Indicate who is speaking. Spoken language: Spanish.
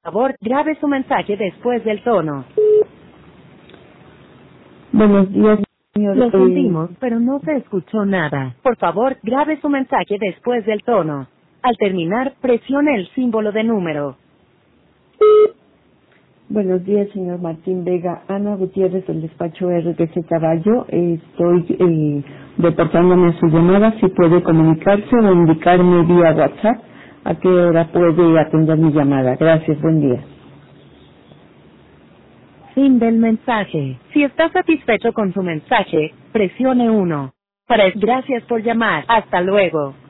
Speaker 1: Por favor, grabe su mensaje después del tono.
Speaker 2: Buenos días, señor.
Speaker 1: Lo sentimos, pero no se escuchó nada. Por favor, grabe su mensaje después del tono. Al terminar, presione el símbolo de número.
Speaker 2: Buenos días, señor Martín Vega. Ana Gutiérrez del despacho RGC Caballo. Estoy reportándome a su llamada. Si puede comunicarse o indicarme vía WhatsApp a qué hora puede atender mi llamada. Gracias, buen día.
Speaker 1: Fin del mensaje. Si está satisfecho con su mensaje, presione 1. Gracias por llamar. Hasta luego.